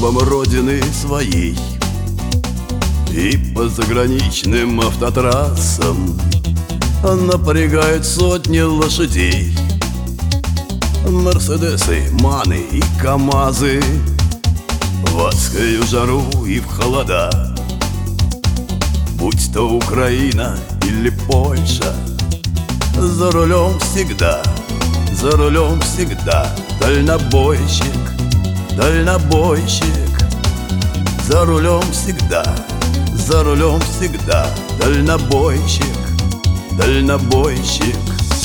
масштабам родины своей и по заграничным автотрассам напрягают сотни лошадей. Мерседесы, маны и КамАЗы в адскую жару и в холода, будь то Украина или Польша, за рулем всегда дальнобойщик, дальнобойщик. За рулем всегда дальнобойщик, дальнобойщик.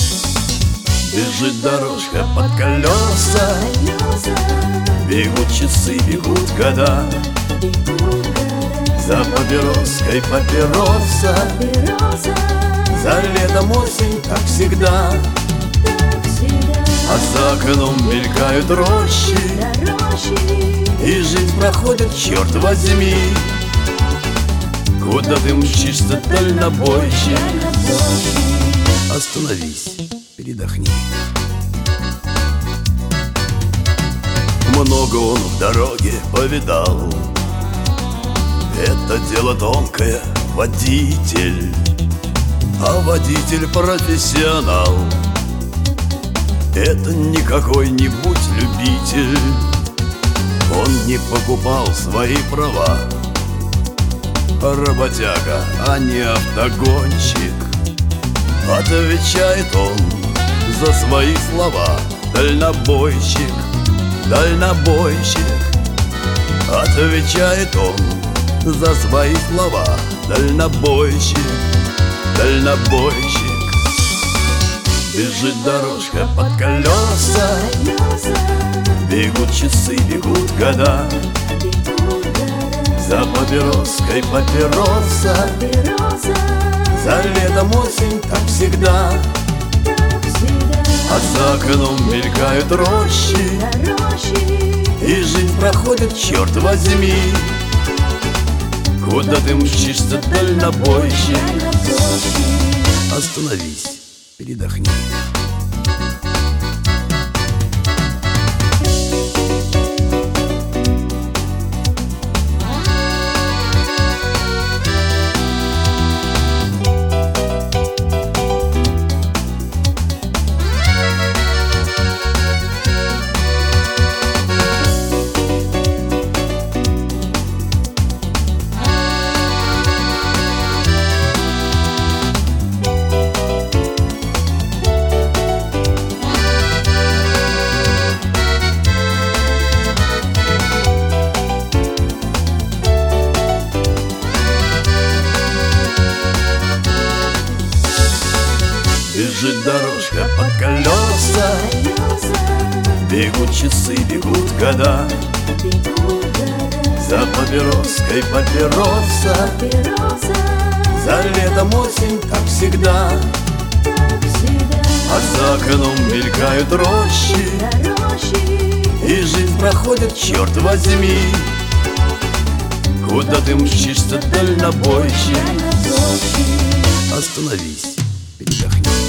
Бежит дорожка под колеса, бегут часы, бегут года. За папироской папироса, за летом осень, как всегда. А за окном мелькают рощи, и жизнь проходит, черт возьми. Куда ты мчишься, дальнобойщик? Остановись, передохни. Много он в дороге повидал, это дело тонкое, водитель. А водитель профессионал, это не какой-нибудь любитель. Он не покупал свои права, работяга, а не автогонщик. Отвечает он за свои слова, дальнобойщик, дальнобойщик. Отвечает он за свои слова, дальнобойщик, дальнобойщик. Бежит дорожка под колеса, бегут часы, бегут года. За папироской папироса, за летом осень, как всегда. А за окном мелькают рощи, и жизнь проходит, черт возьми. Куда ты мчишься, дальнобойщик? Остановись, передохни. Бежит дорожка под колеса, бегут часы, бегут года. За папироской папироса, за летом осень, как всегда. А за окном мелькают рощи, и жизнь проходит, черт возьми. Куда ты мчишься, дальнобойщик? Остановись, передохни.